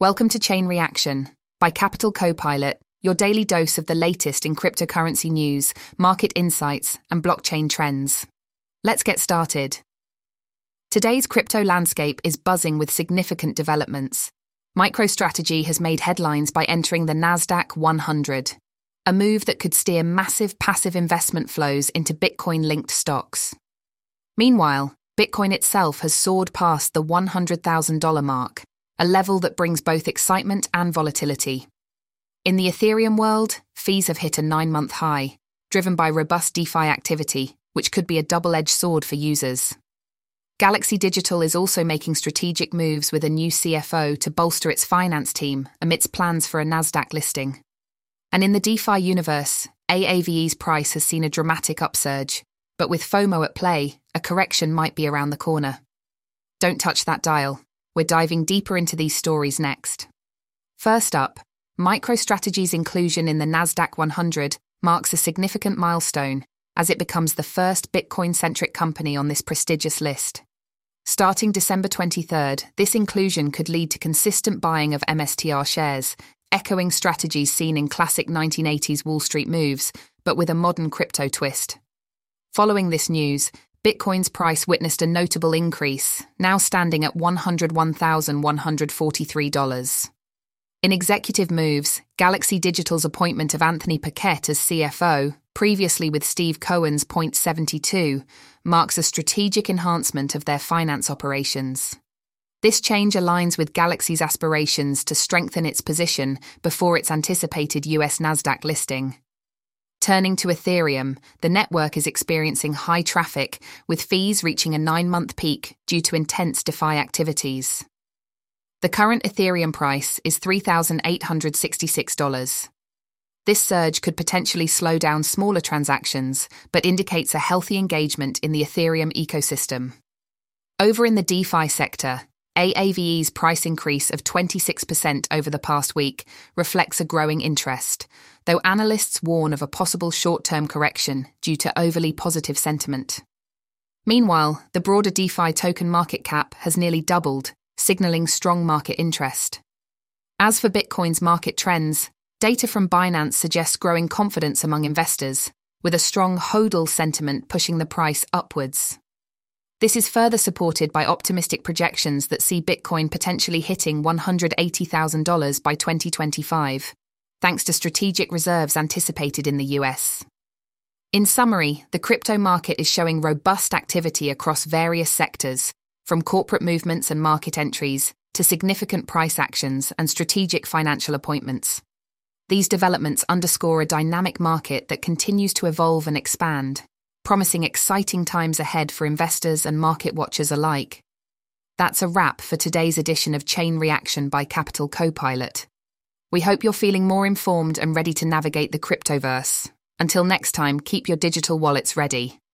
Welcome to Chain Reaction by Capital Copilot, your daily dose of the latest in cryptocurrency news, market insights, and blockchain trends. Let's get started. Today's crypto landscape is buzzing with significant developments. MicroStrategy has made headlines by entering the Nasdaq 100, a move that could steer massive passive investment flows into Bitcoin-linked stocks. Meanwhile, Bitcoin itself has soared past the $100,000 mark, a level that brings both excitement and volatility. In the Ethereum world, fees have hit a 9-month high, driven by robust DeFi activity, which could be a double-edged sword for users. Galaxy Digital is also making strategic moves with a new CFO to bolster its finance team amidst plans for a Nasdaq listing. And in the DeFi universe, AAVE's price has seen a dramatic upsurge, but with FOMO at play, a correction might be around the corner. Don't touch that dial. We're diving deeper into these stories next. First up, MicroStrategy's inclusion in the Nasdaq 100 marks a significant milestone as it becomes the first Bitcoin-centric company on this prestigious list. Starting December 23rd, this inclusion could lead to consistent buying of MSTR shares, echoing strategies seen in classic 1980s Wall Street moves, but with a modern crypto twist. Following this news, Bitcoin's price witnessed a notable increase, now standing at $101,143. In executive moves, Galaxy Digital's appointment of Anthony Paquette as CFO, previously with Steve Cohen's .72, marks a strategic enhancement of their finance operations. This change aligns with Galaxy's aspirations to strengthen its position before its anticipated US Nasdaq listing. Turning to Ethereum, the network is experiencing high traffic, with fees reaching a 9-month peak due to intense DeFi activities. The current Ethereum price is $3,866. This surge could potentially slow down smaller transactions, but indicates a healthy engagement in the Ethereum ecosystem. Over in the DeFi sector, AAVE's price increase of 26% over the past week reflects a growing interest, though analysts warn of a possible short-term correction due to overly positive sentiment. Meanwhile, the broader DeFi token market cap has nearly doubled, signaling strong market interest. As for Bitcoin's market trends, data from Binance suggests growing confidence among investors, with a strong HODL sentiment pushing the price upwards. This is further supported by optimistic projections that see Bitcoin potentially hitting $180,000 by 2025, thanks to strategic reserves anticipated in the US. In summary, the crypto market is showing robust activity across various sectors, from corporate movements and market entries to significant price actions and strategic financial appointments. These developments underscore a dynamic market that continues to evolve and expand, promising exciting times ahead for investors and market watchers alike. That's a wrap for today's edition of Chain Reaction by Capital Copilot. We hope you're feeling more informed and ready to navigate the cryptoverse. Until next time, keep your digital wallets ready.